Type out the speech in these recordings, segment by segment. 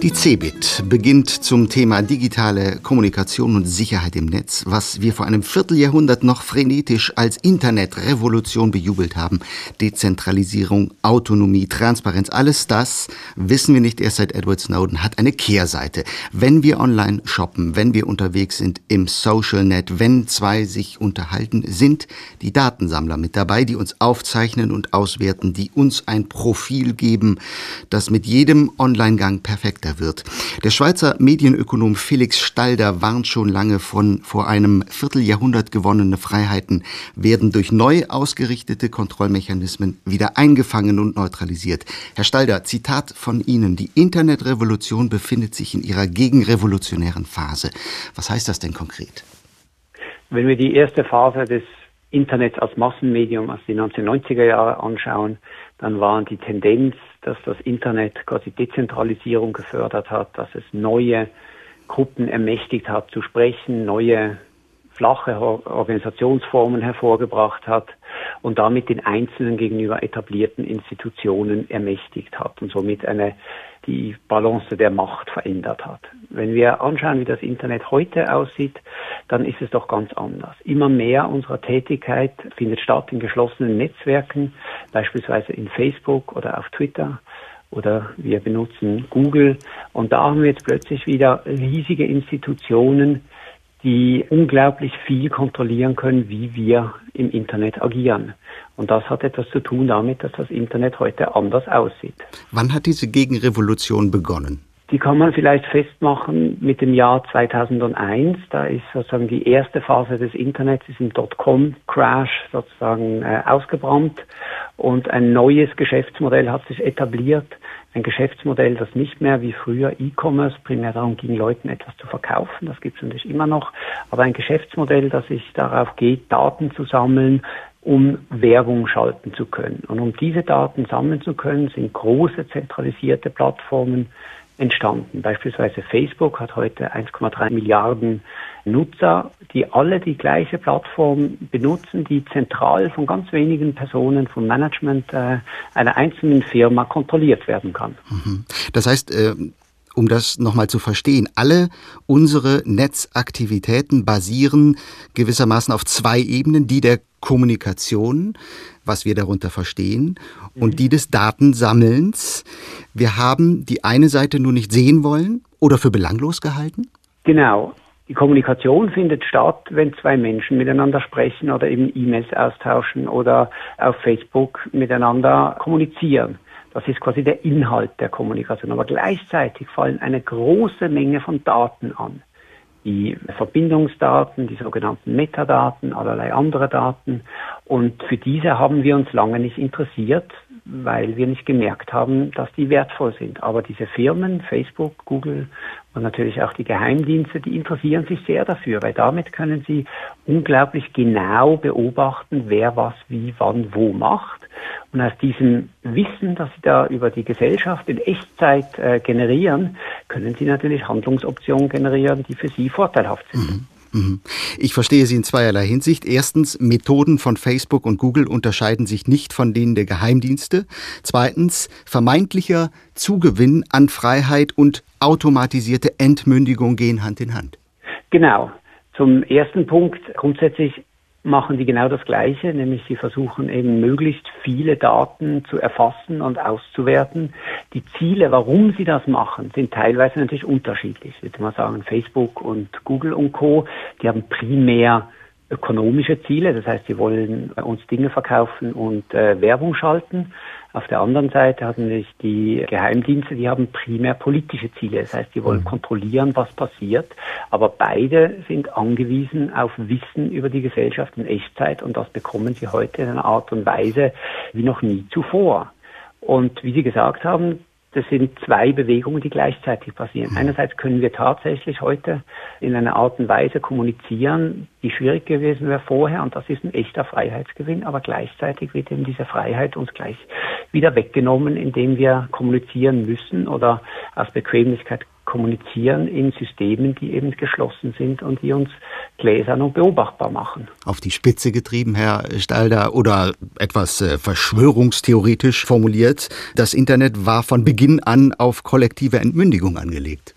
Die CeBIT beginnt zum Thema digitale Kommunikation und Sicherheit im Netz, was wir vor einem Vierteljahrhundert noch frenetisch als Internetrevolution bejubelt haben. Dezentralisierung, Autonomie, Transparenz, alles das, wissen wir nicht erst seit Edward Snowden, hat eine Kehrseite. Wenn wir online shoppen, wenn wir unterwegs sind im Social Net, wenn zwei sich unterhalten, sind die Datensammler mit dabei, die uns aufzeichnen und auswerten, die uns ein Profil geben, das mit jedem Online-Gang perfekter wird. Der Schweizer Medienökonom Felix Stalder warnt schon lange vor einem Vierteljahrhundert gewonnene Freiheiten werden durch neu ausgerichtete Kontrollmechanismen wieder eingefangen und neutralisiert. Herr Stalder, Zitat von Ihnen: Die Internetrevolution befindet sich in ihrer gegenrevolutionären Phase. Was heißt das denn konkret? Wenn wir die erste Phase des Internets als Massenmedium aus den 1990er Jahren anschauen, dann war die Tendenz, dass das Internet quasi Dezentralisierung gefördert hat, dass es neue Gruppen ermächtigt hat zu sprechen, neue flache Organisationsformen hervorgebracht hat und damit den Einzelnen gegenüber etablierten Institutionen ermächtigt hat und somit die Balance der Macht verändert hat. Wenn wir anschauen, wie das Internet heute aussieht, dann ist es doch ganz anders. Immer mehr unserer Tätigkeit findet statt in geschlossenen Netzwerken, beispielsweise in Facebook oder auf Twitter, oder wir benutzen Google. Und da haben wir jetzt plötzlich wieder riesige Institutionen, die unglaublich viel kontrollieren können, wie wir im Internet agieren. Und das hat etwas zu tun damit, dass das Internet heute anders aussieht. Wann hat diese Gegenrevolution begonnen? Die kann man vielleicht festmachen mit dem Jahr 2001. Da ist sozusagen die erste Phase des Internets, ist im Dotcom-Crash sozusagen ausgebrannt und ein neues Geschäftsmodell hat sich etabliert. Ein Geschäftsmodell, das nicht mehr wie früher E-Commerce primär darum ging, Leuten etwas zu verkaufen. Das gibt es natürlich immer noch. Aber ein Geschäftsmodell, das sich darauf geht, Daten zu sammeln, um Werbung schalten zu können. Und um diese Daten sammeln zu können, sind große zentralisierte Plattformen entstanden. Beispielsweise Facebook hat heute 1,3 Milliarden Nutzer, die alle die gleiche Plattform benutzen, die zentral von ganz wenigen Personen vom Management einer einzelnen Firma kontrolliert werden kann. Das heißt, um das nochmal zu verstehen, alle unsere Netzaktivitäten basieren gewissermaßen auf zwei Ebenen, die der Kommunikation, was wir darunter verstehen, und die des Datensammelns. Wir haben die eine Seite nur nicht sehen wollen oder für belanglos gehalten? Genau. Die Kommunikation findet statt, wenn zwei Menschen miteinander sprechen oder eben E-Mails austauschen oder auf Facebook miteinander kommunizieren. Das ist quasi der Inhalt der Kommunikation. Aber gleichzeitig fallen eine große Menge von Daten an. Die Verbindungsdaten, die sogenannten Metadaten, allerlei andere Daten. Und für diese haben wir uns lange nicht interessiert, weil wir nicht gemerkt haben, dass die wertvoll sind. Aber diese Firmen, Facebook, Google und natürlich auch die Geheimdienste, die interessieren sich sehr dafür, weil damit können sie unglaublich genau beobachten, wer was, wie, wann, wo macht. Und aus diesem Wissen, das sie da über die Gesellschaft in Echtzeit generieren, können sie natürlich Handlungsoptionen generieren, die für sie vorteilhaft sind. Ich verstehe Sie in zweierlei Hinsicht. Erstens, Methoden von Facebook und Google unterscheiden sich nicht von denen der Geheimdienste. Zweitens, vermeintlicher Zugewinn an Freiheit und automatisierte Entmündigung gehen Hand in Hand. Genau. Zum ersten Punkt, grundsätzlich machen die genau das Gleiche, nämlich sie versuchen eben möglichst viele Daten zu erfassen und auszuwerten. Die Ziele, warum sie das machen, sind teilweise natürlich unterschiedlich. Ich würde mal sagen, Facebook und Google und Co., die haben primär ökonomische Ziele, das heißt, sie wollen uns Dinge verkaufen und Werbung schalten. Auf der anderen Seite haben nämlich die Geheimdienste, die haben primär politische Ziele, das heißt, sie wollen kontrollieren, was passiert, aber beide sind angewiesen auf Wissen über die Gesellschaft in Echtzeit und das bekommen sie heute in einer Art und Weise wie noch nie zuvor. Und wie Sie gesagt haben, das sind zwei Bewegungen, die gleichzeitig passieren. Einerseits können wir tatsächlich heute in einer Art und Weise kommunizieren, die schwierig gewesen wäre vorher, und das ist ein echter Freiheitsgewinn, aber gleichzeitig wird eben diese Freiheit uns gleich wieder weggenommen, indem wir kommunizieren müssen oder aus Bequemlichkeit kommunizieren in Systemen, die eben geschlossen sind und die uns gläsern und beobachtbar machen. Auf die Spitze getrieben, Herr Stalder, oder etwas verschwörungstheoretisch formuliert, das Internet war von Beginn an auf kollektive Entmündigung angelegt.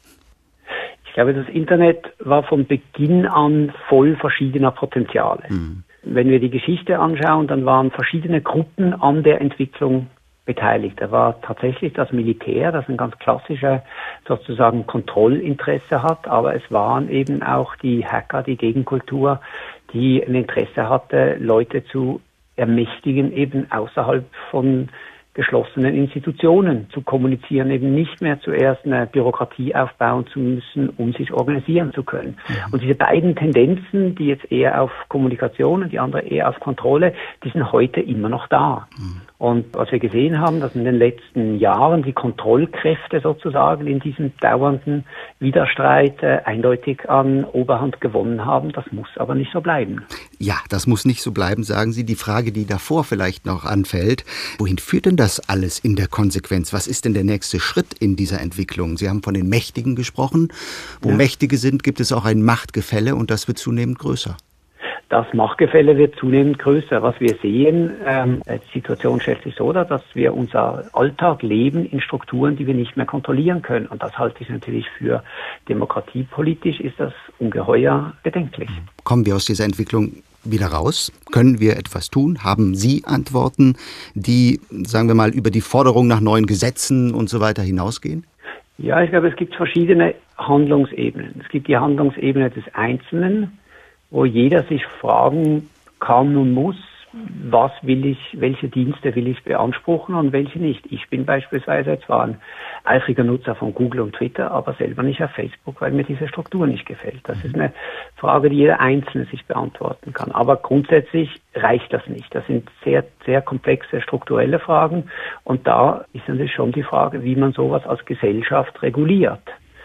Ich glaube, das Internet war von Beginn an voll verschiedener Potenziale. Wenn wir die Geschichte anschauen, dann waren verschiedene Gruppen an der Entwicklung beteiligt. Da war tatsächlich das Militär, das ein ganz klassischer sozusagen Kontrollinteresse hat, aber es waren eben auch die Hacker, die Gegenkultur, die ein Interesse hatte, Leute zu ermächtigen, eben außerhalb von geschlossenen Institutionen zu kommunizieren, eben nicht mehr zuerst eine Bürokratie aufbauen zu müssen, um sich organisieren zu können. Und diese beiden Tendenzen, die jetzt eher auf Kommunikation und die andere eher auf Kontrolle, die sind heute immer noch da. Und was wir gesehen haben, dass in den letzten Jahren die Kontrollkräfte sozusagen in diesem dauernden Widerstreit eindeutig an Oberhand gewonnen haben, das muss aber nicht so bleiben. Ja, das muss nicht so bleiben, sagen Sie. Die Frage, die davor vielleicht noch anfällt, wohin führt denn das alles in der Konsequenz? Was ist denn der nächste Schritt in dieser Entwicklung? Sie haben von den Mächtigen gesprochen. Wo Mächtige sind, gibt es auch ein Machtgefälle und das wird zunehmend größer. Das Machtgefälle wird zunehmend größer. Was wir sehen, die Situation stellt sich so dar, dass wir unser Alltag leben in Strukturen, die wir nicht mehr kontrollieren können. Und das halte ich natürlich für demokratiepolitisch, ist das ungeheuer bedenklich. Kommen wir aus dieser Entwicklung wieder raus? Können wir etwas tun? Haben Sie Antworten, die, sagen wir mal, über die Forderung nach neuen Gesetzen und so weiter hinausgehen? Ja, ich glaube, es gibt verschiedene Handlungsebenen. Es gibt die Handlungsebene des Einzelnen, wo jeder sich fragen kann und muss, was will ich, welche Dienste will ich beanspruchen und welche nicht. Ich bin beispielsweise zwar ein eifriger Nutzer von Google und Twitter, aber selber nicht auf Facebook, weil mir diese Struktur nicht gefällt. Das ist eine Frage, die jeder Einzelne sich beantworten kann. Aber grundsätzlich reicht das nicht. Das sind sehr, sehr komplexe strukturelle Fragen und da ist natürlich schon die Frage, wie man sowas als Gesellschaft reguliert.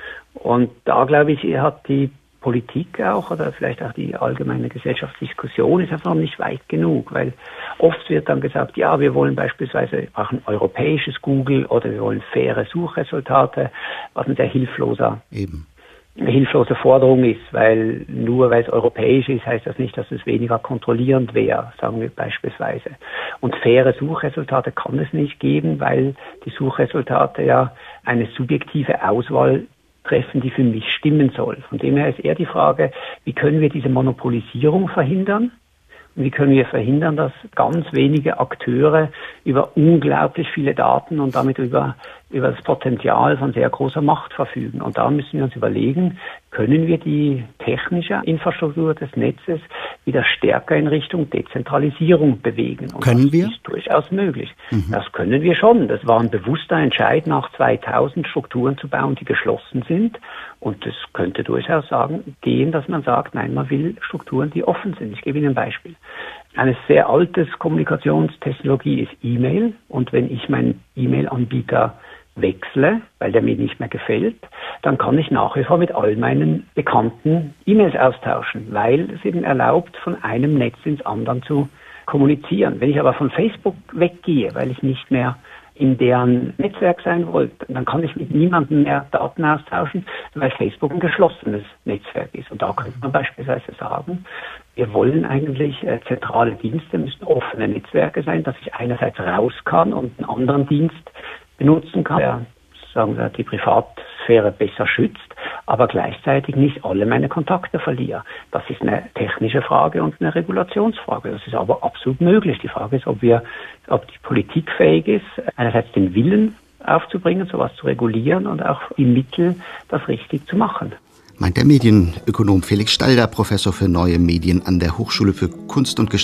Und da, glaube ich, hat die Politik auch oder vielleicht auch die allgemeine Gesellschaftsdiskussion ist einfach noch nicht weit genug, weil oft wird dann gesagt, ja, wir wollen beispielsweise auch ein europäisches Google oder wir wollen faire Suchresultate, was ein sehr hilflose Forderung ist, weil nur weil es europäisch ist, heißt das nicht, dass es weniger kontrollierend wäre, sagen wir beispielsweise. Und faire Suchresultate kann es nicht geben, weil die Suchresultate ja eine subjektive Auswahl treffen, die für mich stimmen soll. Von dem her ist eher die Frage, wie können wir diese Monopolisierung verhindern? Und wie können wir verhindern, dass ganz wenige Akteure über unglaublich viele Daten und damit über das Potenzial von sehr großer Macht verfügen. Und da müssen wir uns überlegen, können wir die technische Infrastruktur des Netzes wieder stärker in Richtung Dezentralisierung bewegen. Und können wir? Das ist durchaus möglich. Das können wir schon. Das war ein bewusster Entscheid, nach 2000 Strukturen zu bauen, die geschlossen sind. Und es könnte durchaus gehen, dass man sagt, nein, man will Strukturen, die offen sind. Ich gebe Ihnen ein Beispiel. Eine sehr altes Kommunikationstechnologie ist E-Mail. Und wenn ich meinen E-Mail-Anbieter wechsle, weil der mir nicht mehr gefällt, dann kann ich nach wie vor mit all meinen bekannten E-Mails austauschen, weil es eben erlaubt, von einem Netz ins andere zu kommunizieren. Wenn ich aber von Facebook weggehe, weil ich nicht mehr in deren Netzwerk sein wollte, dann kann ich mit niemandem mehr Daten austauschen, weil Facebook ein geschlossenes Netzwerk ist. Und da könnte man beispielsweise sagen, wir wollen eigentlich zentrale Dienste, müssen offene Netzwerke sein, dass ich einerseits raus kann und einen anderen Dienst benutzen kann, der, sagen wir, die Privatsphäre besser schützt, aber gleichzeitig nicht alle meine Kontakte verliere. Das ist eine technische Frage und eine Regulationsfrage. Das ist aber absolut möglich. Die Frage ist, ob die Politik fähig ist, einerseits den Willen aufzubringen, sowas zu regulieren und auch die Mittel, das richtig zu machen. Meint der Medienökonom Felix Stalder, Professor für neue Medien an der Hochschule für Kunst und Gestaltung.